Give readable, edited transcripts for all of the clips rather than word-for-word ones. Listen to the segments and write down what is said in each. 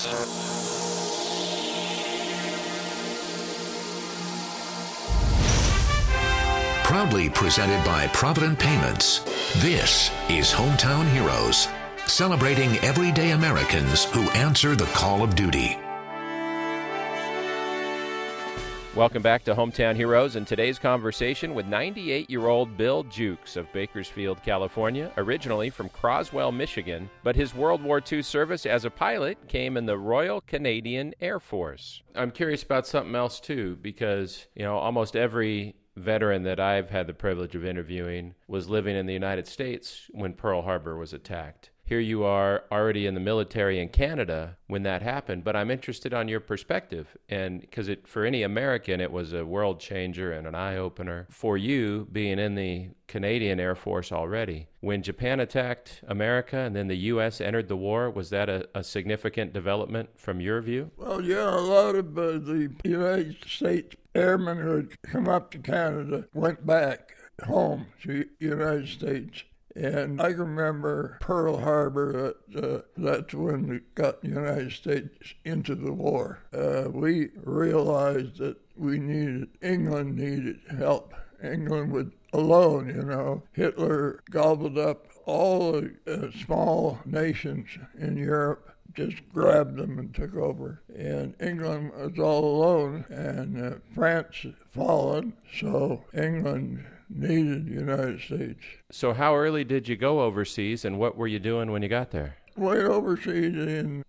Proudly presented by Provident Payments, this is Hometown Heroes, celebrating everyday Americans who answer the call of duty. Welcome back to Hometown Heroes, and today's conversation with 98-year-old Bill Jukes of Bakersfield, California, originally from Croswell, Michigan, but his World War II service as a pilot came in the Royal Canadian Air Force. I'm curious about something else, too, because, almost every veteran that I've had the privilege of interviewing was living in the United States when Pearl Harbor was attacked. Here you are already in the military in Canada when that happened, but I'm interested on your perspective, and because for any American, it was a world changer and an eye-opener. For you, being in the Canadian Air Force already, when Japan attacked America and then the U.S. entered the war, was that a significant development from your view? Well, yeah, a lot of the United States airmen who had come up to Canada went back home to the United States. And I remember Pearl Harbor, that's when we got the United States into the war. We realized that England needed help. England would alone, Hitler gobbled up all the small nations in Europe, just grabbed them and took over. And England was all alone, and France had fallen, so England needed the United States. So how early did you go overseas, and what were you doing when you got there? Went overseas in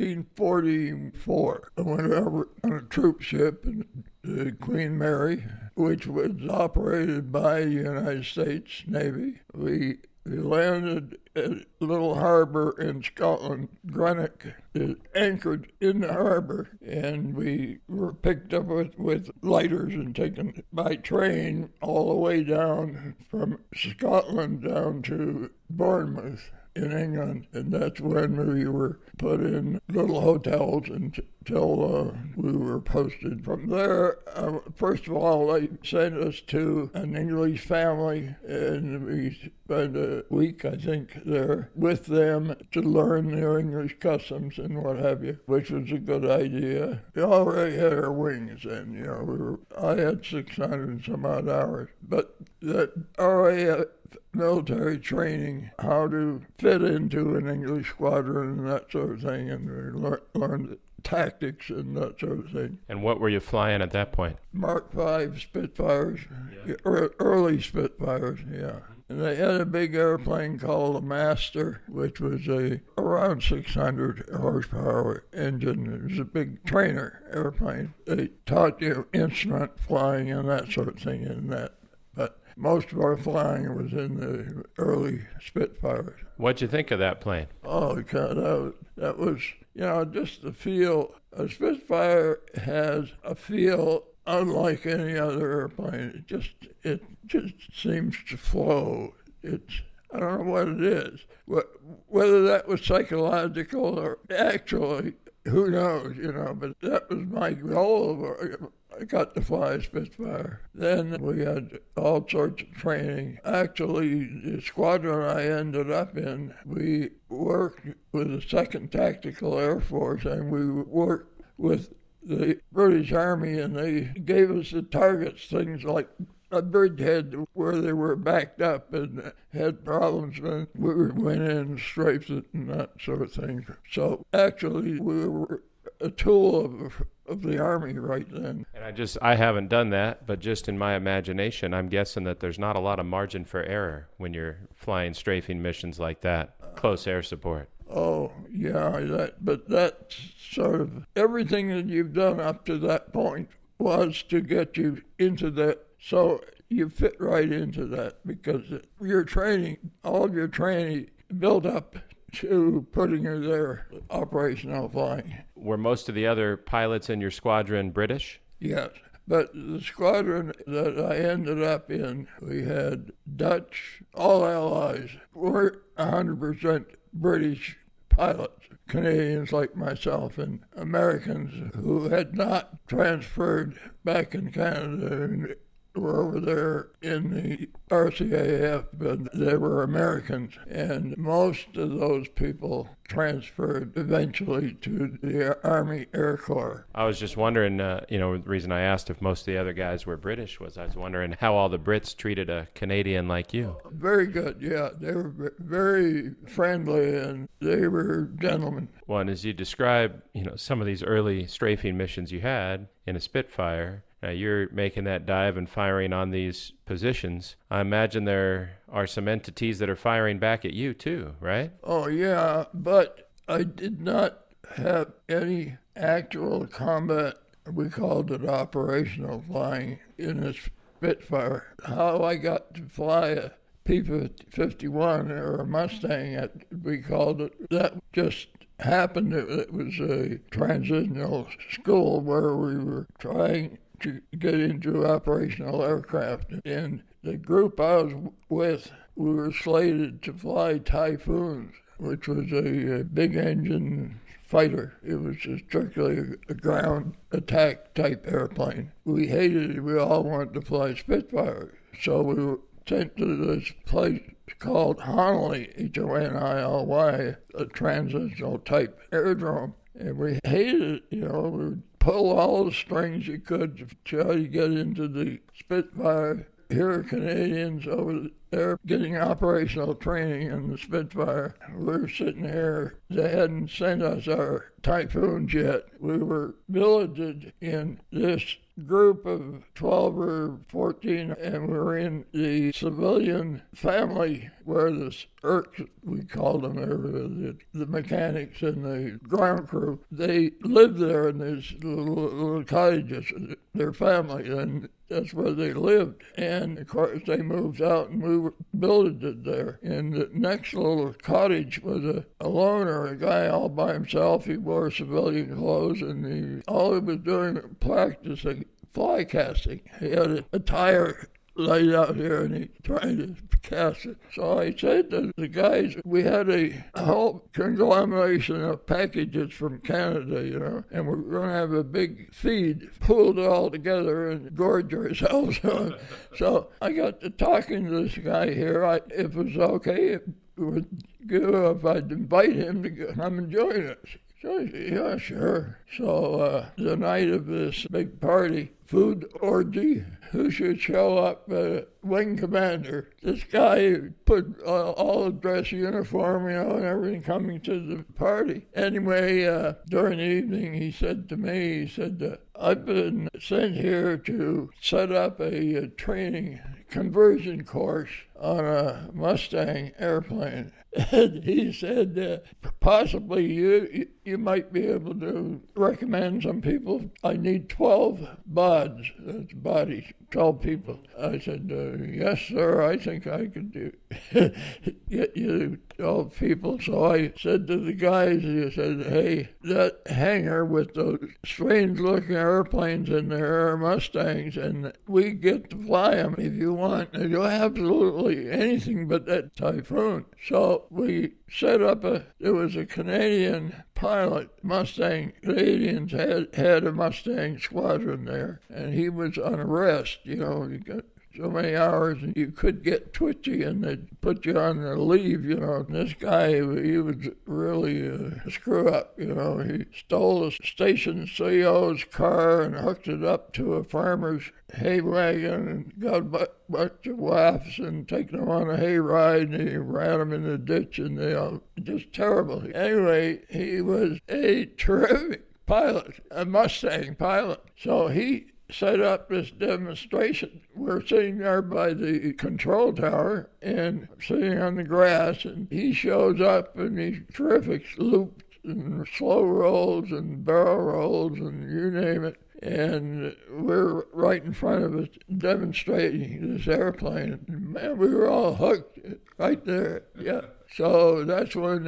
1944. I went over on a troop ship, the Queen Mary, which was operated by the United States Navy. We landed at a little harbor in Scotland, Greenock. It anchored in the harbor, and we were picked up with lighters and taken by train all the way down from Scotland down to Bournemouth in England, and that's when we were put in little hotels until we were posted. From there, first of all, they sent us to an English family, and we spent a week, I think, there with them to learn their English customs and what have you, which was a good idea. We already had our wings, and I had 600 and some odd hours, but that RAF military training, how to fit into an English squadron and that sort of thing, and we learned tactics and that sort of thing. And what were you flying at that point? Mark V Spitfires, early Spitfires, yeah. And they had a big airplane called a Master, which was around 600 horsepower engine. It was a big trainer airplane. They taught you instrument flying and that sort of thing in that. But most of our flying was in the early Spitfires. What'd you think of that plane? Oh, God, that was, just the feel. A Spitfire has a feel unlike any other airplane. It just seems to flow. I don't know what it is. Whether that was psychological or actually, who knows, but that was my goal. I got to fly a Spitfire. Then we had all sorts of training. Actually, the squadron I ended up in, we worked with the 2nd Tactical Air Force, and we worked with the British Army, and they gave us the targets, things like a bridgehead where they were backed up and had problems, and we went in and strafed it and that sort of thing. So actually, we were a tool of the Army right then. And I haven't done that, but just in my imagination, I'm guessing that there's not a lot of margin for error when you're flying strafing missions like that, close air support. Oh, yeah, but that's sort of everything that you've done up to that point was to get you into that. So you fit right into that because your training, all of your training built up to putting her there, operational flying. Were most of the other pilots in your squadron British? Yes, but the squadron that I ended up in, we had Dutch, all allies, weren't 100% British pilots, Canadians like myself, and Americans who had not transferred back in Canada were over there in the RCAF, but they were Americans, and most of those people transferred eventually to the Army Air Corps. I was just wondering, the reason I asked if most of the other guys were British was I was wondering how all the Brits treated a Canadian like you. Very good, yeah. They were very friendly, and they were gentlemen. Well, and as you describe, some of these early strafing missions you had in a Spitfire, now you're making that dive and firing on these positions. I imagine there are some entities that are firing back at you too, right? Oh, yeah, but I did not have any actual combat. We called it operational flying in a Spitfire. How I got to fly a P-51 or a Mustang, we called it, that just happened. It was a transitional school where we were trying to get into operational aircraft. And the group I was with, we were slated to fly Typhoons, which was a big engine fighter. It was strictly a ground attack type airplane. We hated it. We all wanted to fly Spitfire. So we were sent to this place called Honolly, Honily, a transitional type aerodrome. And we hated it, we would pull all the strings you could to try to get into the Spitfire. Here are Canadians over there getting operational training in the Spitfire. We're sitting here. They hadn't sent us our Typhoons yet. We were billeted in this group of 12 or 14, and we were in the civilian family where the ERCs, we called them, the mechanics and the ground crew, they lived there in these little cottages, their family, and that's where they lived. And of course they moved out and we were billeted there. And the next little cottage was a loner, a guy all by himself. He wore civilian clothes, and all he was doing was practicing fly casting. He had a tire laid out here and he tried to cast it. So I said to the guys, we had a whole conglomeration of packages from Canada, and we're going to have a big feed, pulled it all together and gorge ourselves on. So I got to talking to this guy here. If it was okay, it would go if I'd invite him to come and join us. So I said, yeah, sure. So the night of this big party, food orgy, who should show up? Wing commander. This guy put all the dress uniform, and everything coming to the party. Anyway, during the evening, he said to me, I've been sent here to set up a training conversion course on a Mustang airplane. And he said, possibly you might be able to recommend some people. I need 12 BODs, that's bodies, 12 people. I said, yes, sir, I think I could get you 12 people. So I said to the guys, hey, that hangar with those strange-looking airplanes in there are Mustangs, and we get to fly them if you want. And you'll absolutely anything but that Typhoon. So we set up there was a Canadian pilot, Mustang. Canadians had a Mustang squadron there, and he was on arrest. You got so many hours, and you could get twitchy, and they'd put you on the leave, And this guy, he was really a screw-up, He stole a station CO's car and hooked it up to a farmer's hay wagon and got a bunch of wafts and taken them on a hay ride, and he ran them in the ditch, and just terrible. Anyway, he was a terrific pilot, a Mustang pilot. So he set up this demonstration. We're sitting there by the control tower and sitting on the grass, and he shows up and he's terrific, loops and slow rolls and barrel rolls and you name it. And we're right in front of us demonstrating this airplane. And man, we were all hooked right there. Yeah. So that's when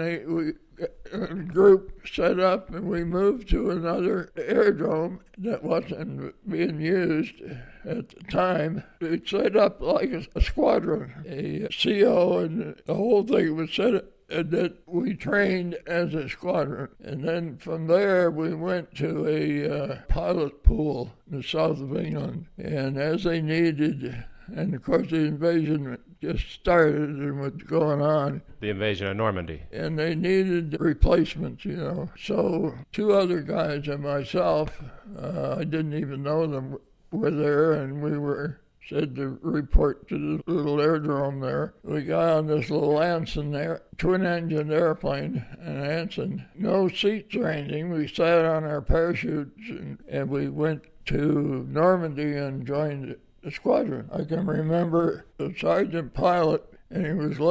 a group set up, and we moved to another aerodrome that wasn't being used at the time. It set up like a squadron, a CO, and the whole thing was set that we trained as a squadron. And then from there, we went to a pilot pool in the south of England. And as they needed, and of course the invasion just started and was going on. The invasion of Normandy. And they needed replacements, you know. So two other guys and myself, I didn't even know them, were there, and we were said to report to the little aerodrome there. We got on this little Anson there, twin-engine airplane, an Anson. No seats or anything. We sat on our parachutes, and we went to Normandy and joined the squadron. I can remember the sergeant pilot, and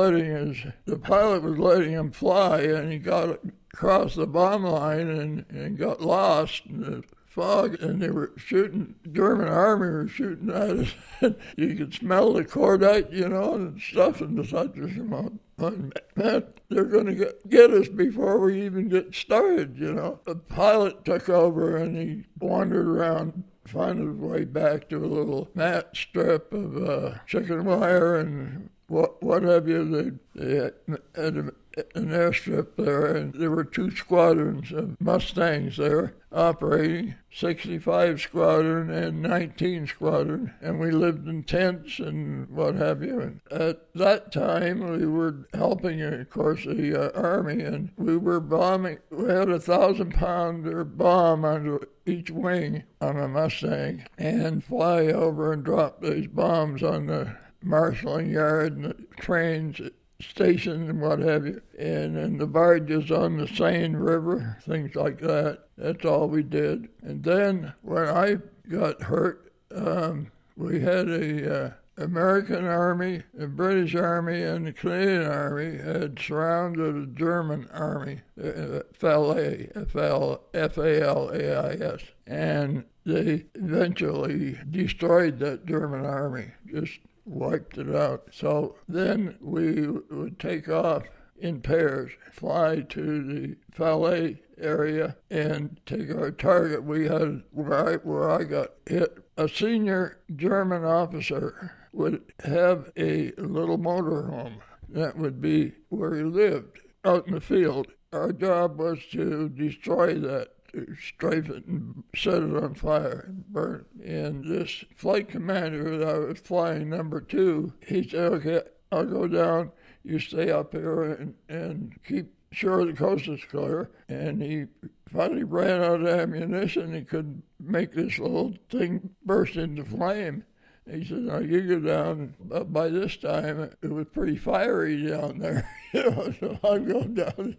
the pilot was letting him fly, and he got across the bomb line and got lost in the fog, and they were shooting, German army were shooting at us. You could smell the cordite, you know, and stuff, and the soldiers came out. Man, they're going to get us before we even get started, you know. The pilot took over, and he wandered around, found his way back to a little mat strip of chicken wire and what have you. They had an airstrip there, and there were two squadrons of Mustangs there operating, 65 Squadron and 19 Squadron, and we lived in tents and what have you. And at that time, we were helping, of course, the Army, and we were bombing. We had a 1,000-pounder bomb under each wing on a Mustang, and fly over and drop these bombs on the marshalling yard and the trains stations and what have you, and then the barges on the Seine River, things like that. That's all we did. And then when I got hurt, we had a American Army, the British Army, and the Canadian Army had surrounded a German army, F-A-L-A-I-S, and they eventually destroyed that German army, just wiped it out. So then we would take off in pairs, fly to the Falais area and take our target. We had, where I got hit, a senior German officer would have a little motorhome. That would be where he lived, out in the field. Our job was to destroy that, to strafe it and set it on fire and burn it. And this flight commander that I was flying, number 2, he said, okay, I'll go down, you stay up here and keep sure the coast is clear. And he finally ran out of ammunition. He couldn't make this little thing burst into flame. He said, now you go down. But by this time, it was pretty fiery down there, you know, so I'll go down.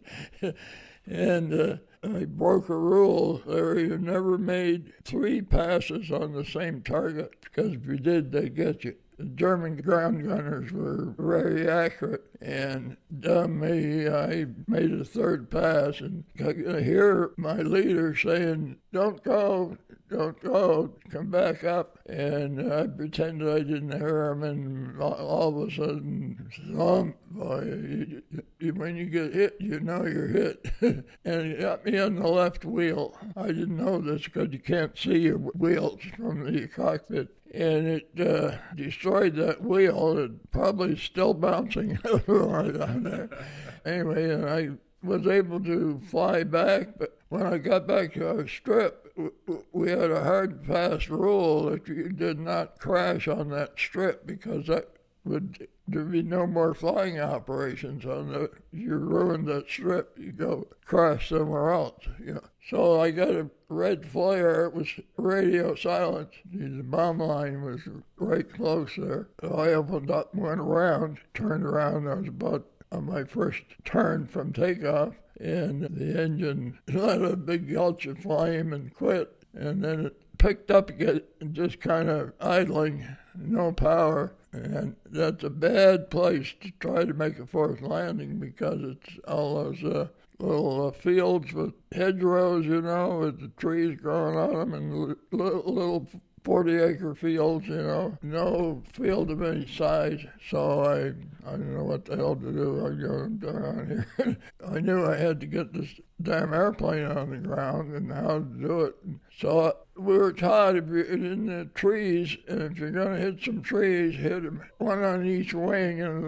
And I broke a rule there. You never made 3 passes on the same target, because if you did, they'd get you. The German ground gunners were very accurate, and dummy, I made a 3rd pass, and I could hear my leader saying, don't go, come back up. And I pretended I didn't hear him, and all of a sudden, thump, boy, when you get hit, you know you're hit. And he got me on the left wheel. I didn't know this because you can't see your wheels from the cockpit. And it destroyed that wheel. It's probably still bouncing right on there. Anyway, and I was able to fly back, but when I got back to our strip, we had a hard and fast rule that you did not crash on that strip, because there'd be no more flying operations on that. You ruined that strip, you go crash somewhere else, you know. So I got a red flare. It was radio silence. The bomb line was right close there. So I opened up, went around, turned around. I was about on my first turn from takeoff, and the engine let a big gulch of flame and quit. And then it picked up again, and just kind of idling, no power. And that's a bad place to try to make a forced landing, because it's all those little fields with hedgerows, you know, with the trees growing on them, and little 40-acre fields, you know, no field of any size. So I don't know what the hell to do. I go down here. I knew I had to get this damn airplane on the ground and how to do it. So we were taught, if you're in the trees, and if you're going to hit some trees, hit them one on each wing, and it'll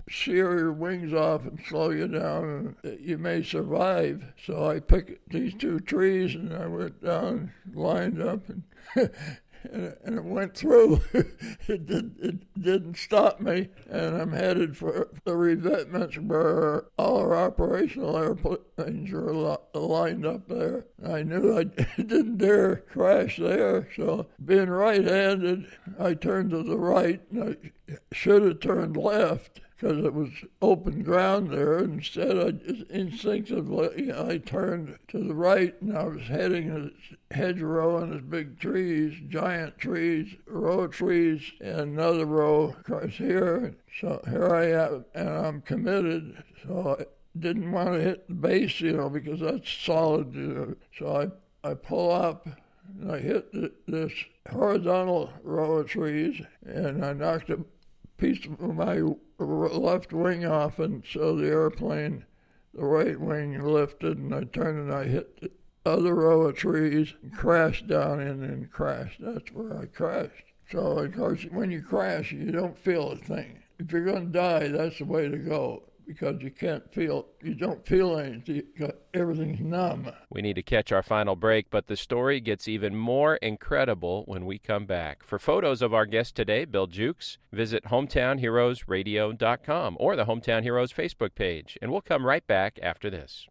shear your wings off and slow you down, and you may survive. So I picked these two trees, and I went down, lined up, and and it went through. It didn't stop me, and I'm headed for the revetments where all our operational airplanes were lined up there. I knew I didn't dare crash there, so being right-handed, I turned to the right, and I should have turned left, because it was open ground there. Instead, I just instinctively, I turned to the right, and I was heading a hedgerow and there's big trees, giant trees, a row of trees, and another row across here. So here I am, and I'm committed. So I didn't want to hit the base, because that's solid. So I pull up, and I hit this horizontal row of trees, and I knocked a piece of my left wing off, and so the airplane, the right wing lifted, and I turned and I hit the other row of trees and crashed down in and crashed. That's where I crashed. So, of course, when you crash, you don't feel a thing. If you're going to die, that's the way to go, because you don't feel anything. Everything's numb. We need to catch our final break, but the story gets even more incredible when we come back. For photos of our guest today, Bill Jukes, visit hometownheroesradio.com or the Hometown Heroes Facebook page, and we'll come right back after this.